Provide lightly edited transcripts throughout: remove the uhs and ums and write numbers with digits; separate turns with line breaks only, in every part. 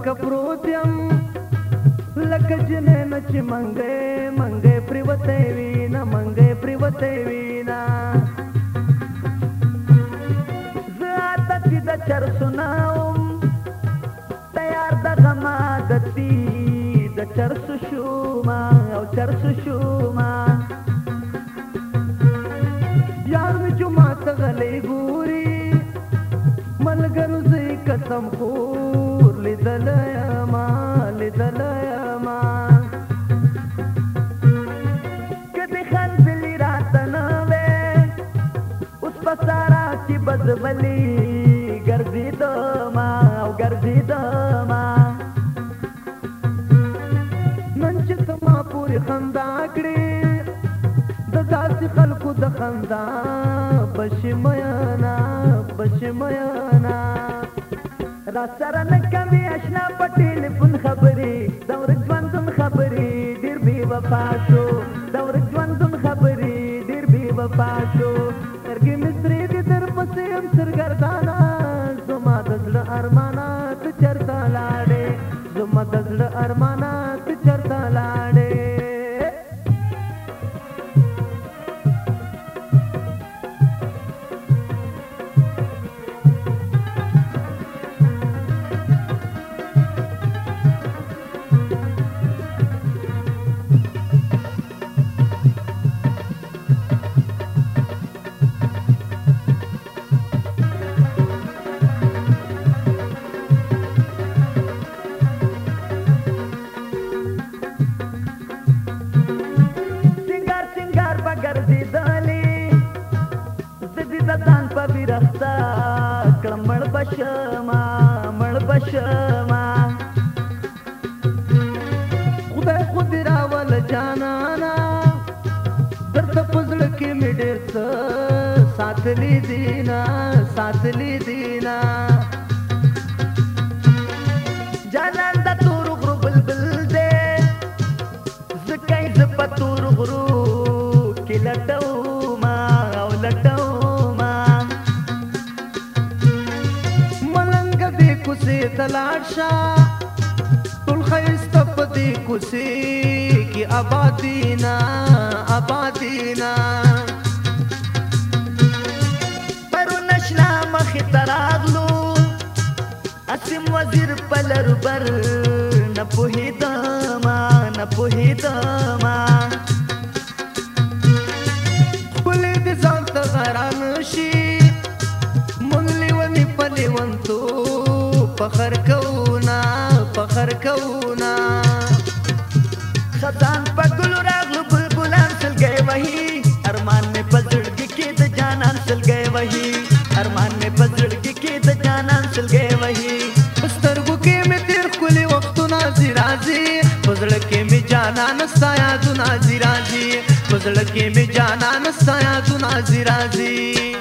لکه پروت یم لکه جنینه چې منګی منګی پرېوتی وینه منګی پرېوتی وینه زه عادتي د چرسونه وم تیار دغه عادتي د چرسو شومه او چرسو شومه یار مې جومات ته غلی ګوري ملګرو زه یې قسم خور لیدلی یمه لیدلی یمه که دې خنزلي راته نه وې اوس په سارا کې به زه بلې ګرځېدمه او ګرځېدمه نن چې ته ما پورې خندا کړې د داسې خلکو د خندا بشي میانا بشي میانا را سره نه کوي اشنا په ټیلیفون خبرې د ورځ ژوندون خبرې ډېر بې وفا شو د ورځ ژوندون خبرې ډېر بې وفا شو سترګې مې سرې دي درپسې یم سرګردانه زما د زړه ارمانه ته چېرته لاړې زما د زړه ارمانه ته چېرته لاړې مړ بشما مړ بشما خدای خود راول جانانا درته په زړه کې مې ډېر څه ساتلي دينا ساتلي دينا جانان د تور غرو بلبل دی زکه یې زه په تور غرو کې لټوما او لټوما کوسې ته لاړ شه ټول ښایسته په دې کوڅې کې ابادینا ابادینا پرون اشنا مخې ته راغلو اسیم وزیر په لر بر نه پوهېدمه نه پوهېدمه ښکلې دې ځان ته غران شي مونږ لیونې په لیونتو فخر کونا فخر کونا خزان په ګلو راغلو بلبلان سلګی وهي ارمان مې په زړګي کې د جانان سلګی وهي ارمان مې په زړګي کې د جانان سلګی وهي په سترګو کې مې تېر ښکلي وختونه ځي راځي په زړه کې مې جانان ستا یادونه ځي راځي په زړه کې مې جانان ستا یادونه ځي راځي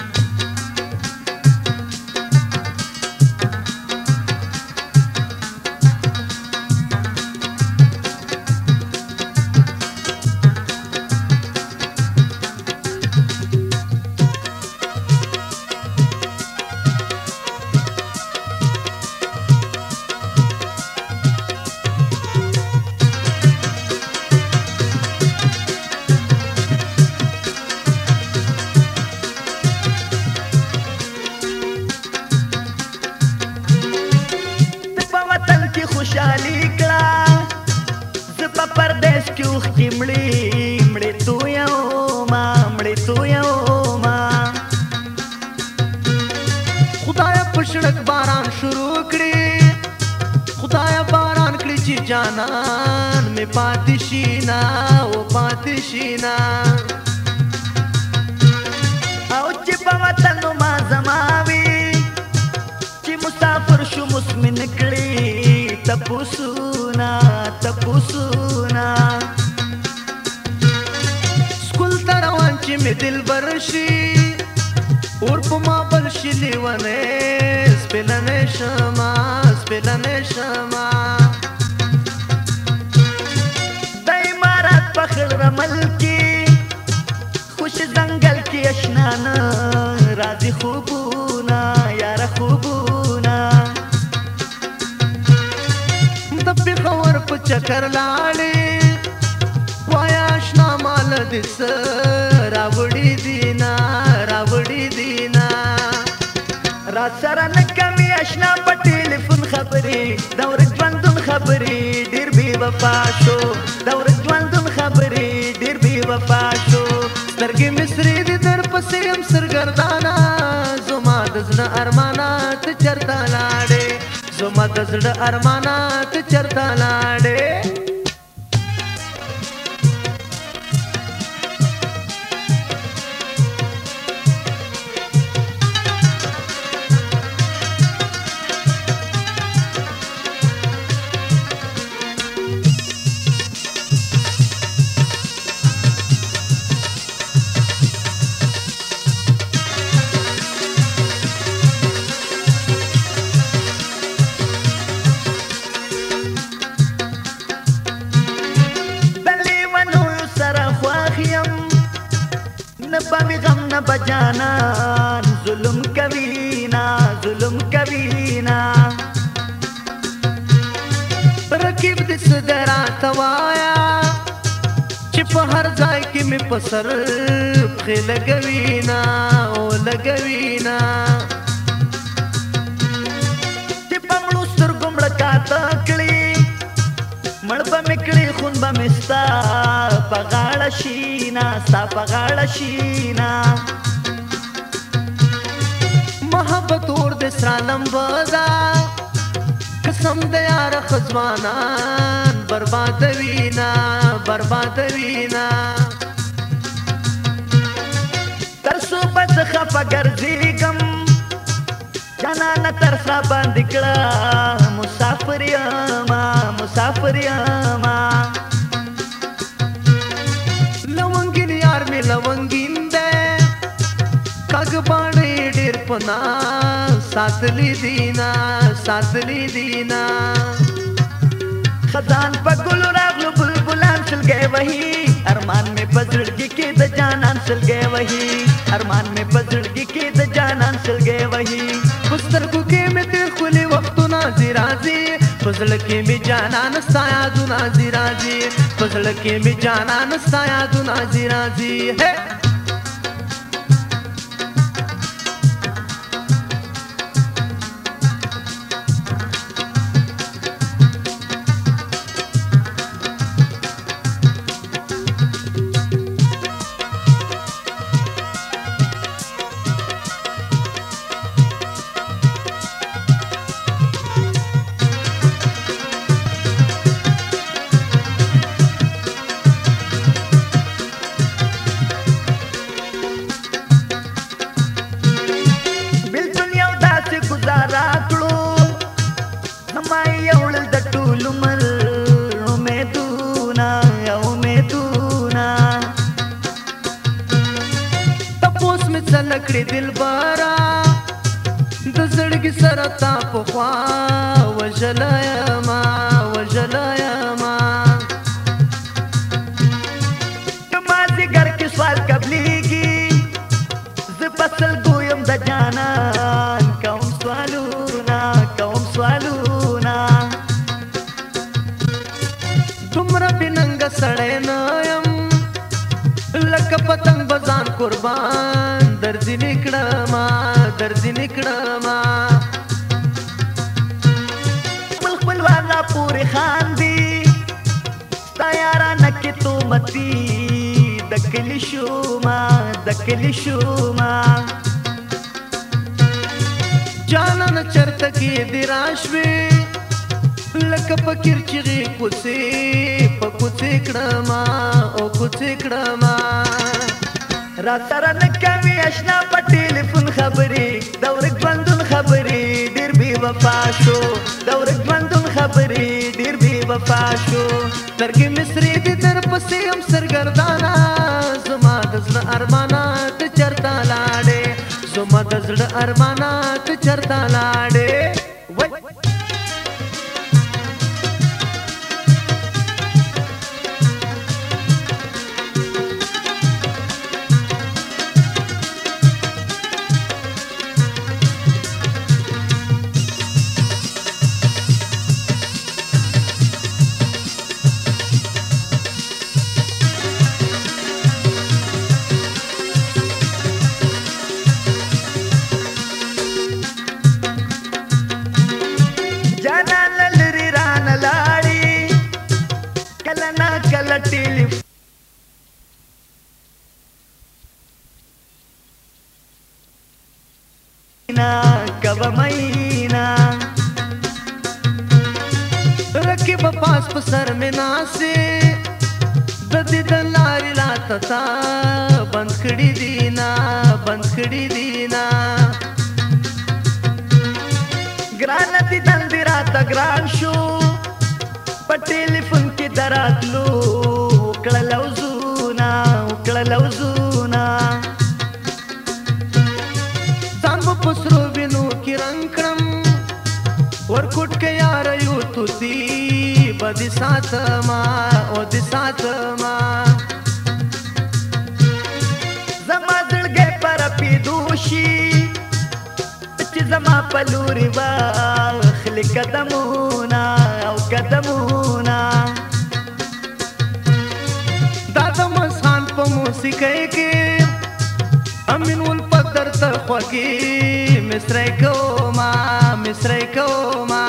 خوشحالي کړه زه په پردیس کې اوښکې مړې مړې تویومه مړې تویومه خدایه په شړک باران شروع کړي خدایه باران کړي چې جانان مې پاتې شي نه و پاتې شي نه او چې په وطن ما زما وي چې مسافر شو مسمن کړي تپوسونا تپوسونا سکول ته روان چې مې دل برشي اور په ما بل شي لیونی سپېلنی شمه سپېلنی شمه د امارات په خړ رمل کې خوش ځنګل کې اشنانه راځي خوبونه یاره خوبونه چکر لاړې وایا اشنا مال دې څه راوړي دینا
را سره نه کمې اشنا په ټلیفون خبرې د ورځ ژوندون خبرې ډېر بې وفا شو د ورځ ژوندون خبرې ډېر بې وفا شو
سترګې مې سرې دي در پسې یم سرګردانه زما د زړه ارمانات چرته لاړې زما د زړه ارمانات چرته لاړې
نه بجانان ظلم کوینا
رقیب دې څه راته وایا چې په هر ځای کې مې په سر پښې لګوینا
چې په مړو سترګو مړه کاته کړي مړ به مې کړي خون به مې ستا په غاړه شینا
محبت اور دې سرانم ودا قسم د یار خزوانان بربادوینا
تر څو بد خفه ګرځېږم جانانه تر سره باندې کړه مسافر یما
لونګین یار مې لونګین دی کاږ باڼې ډېر پنا ساتلی دینا
خزان په ګلو راغلو بلبلان سلګی وهي ارمان مې په زړګي کې د جانان سلګی وهي
په سترګو کې مې تېر ښکلي وختونه ځي راځي په زړه کې مې جانان ستا یادونه ځي راځي کړې دلبره د زړګي سره تا پخوا وژلی یما
د مازدیګر کې سوال قبلېږي زه په سلګو یم د جانان کوم سوالونه
دومره بېننګه سړی نه یم لکه پتنګ بزان قربان درځنې کړما
خپلوان را پورې خاندي ستا یارانه کې تومتي د کلي شوما
جانانه چرته کې دې راشوې لکه فقیر چغې کوڅې کړما را سره نه کوي اشنا په ټلیفون خبرې د ورځ ژوندون خبرې ډېر بې وفا شو سترګې مې سرې دي در پسې یم سرګردانه زما د زړه ارمانات چرته لاړې
کله ټلیفون کبه مینا
رکب پاس په سر مې ناسې د دې د لارې راته تا بند کړي دینا بند کړي دینا
ګرانه دي دندې راته ګران شو په ټلیفون کې دراتلو وکړه لوزونه وکړه لوزونه
ځان به په سرو وینو کې رنګ کړم ورکوټ کې یاره یو توتي به دې ساتما او دې ساتما
زما زړګی په رپېدو شي چې زما په لورې واخلي قدمونه او قدمونه
دا د مسخان په موسیقۍ کې امین الفت درته خوږې مصری کوما مصری کوما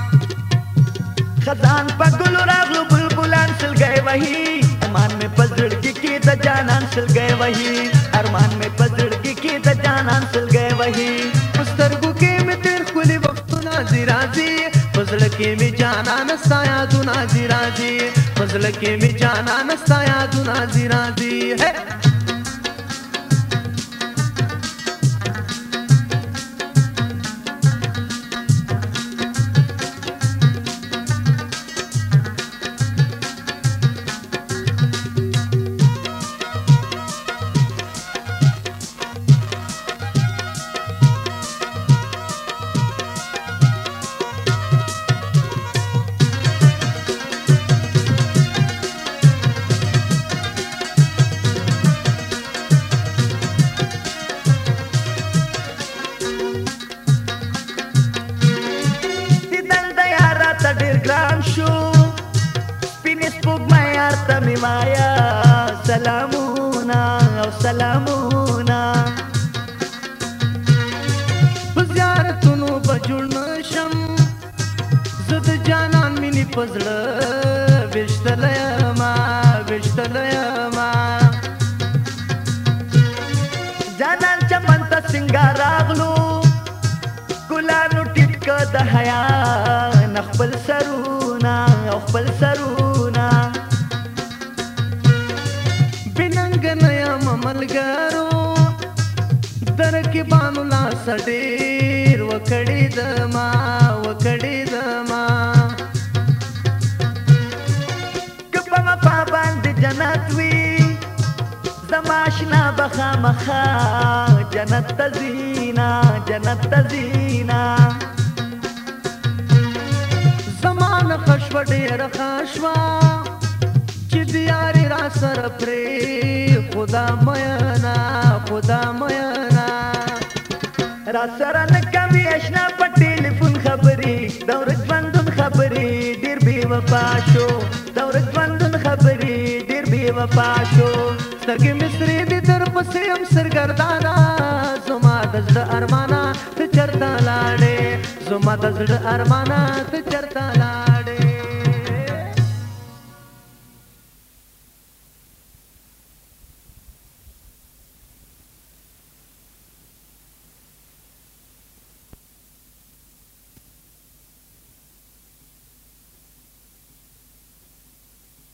خزان په ګلو راغلو بلبلان سلګی وهي ارمان مې په زړګي کې د جانان سلګی وهي ارمان مې په زړګي کې د جانان سلګی وهي
په سترګو کې مې تېر ښکلي وختونه ځي راځي په زړه کې مې جانان ستا یادونه ځي راځي په زړه کې مې جانان ستا یادونه ځي راځي
ډېر ګران شو سپینې سپوږمۍ یار ته مې وایه سلامونه او سلامونه
په زیارتونو به جوړ نه شم زه د جانان مینې په زړه ویشتلی یمه ویشتلی یمه
جانان چمن ته سینګار راغلو ګلانو ټیټ که د حیا نه خپل سرونه او خپل سرونه
بې ننګه نه یم ملګرو د رقیبانو لاسه ډېر وکړې دما وکړې دما
که په وفا باندې جنت وي زما اشنا به خامخا جنت ته ځینا جنت ته ځینا
زمانه ښه شوه ډېره ښه شوه چې د یارې را سره پرې خدا مینا خدا مینا
را سره نه کوي اشنا په ټلیفون خبرې د ورځ ژوندون خبرې ډېر بې وفا شو د ورځ ژوندون خبرې ډېر بې وفا شو
سترګې مې سرې دي در پسې یم سرګردانه زما د زړه ارمانه ته چېرته لاړې زما د زړه ارمانه ته چېرته لاړې